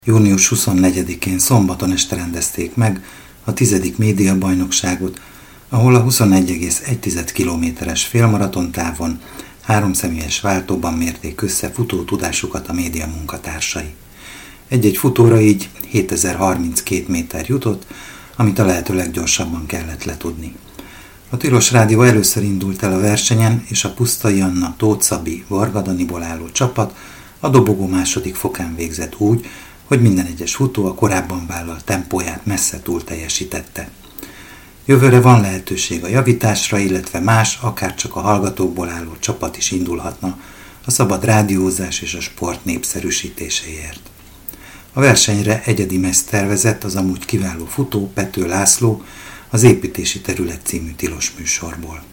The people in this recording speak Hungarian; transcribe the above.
Június 24-én szombaton este rendezték meg a 10. médiabajnokságot, ahol a 21,1 kilométeres félmaraton távon 3 személyes váltóban mérték össze futótudásukat a média munkatársai. Egy-egy futóra így 7032 méter jutott, amit a lehető leggyorsabban kellett letudni. A Tilos Rádió először indult el a versenyen, és a Pusztai Anna, Tóth Szabi, Varga Daniból álló csapat a dobogó második fokán végzett úgy, hogy minden egyes futó a korábban vállalt tempóját messze túl teljesítette. Jövőre van lehetőség a javításra, illetve más, akárcsak a hallgatókból álló csapat is indulhatna a szabad rádiózás és a sport népszerűsítéséért. A versenyre egyedi meszt tervezett az amúgy kiváló futó Pető László az Építési Terület című tilos műsorból.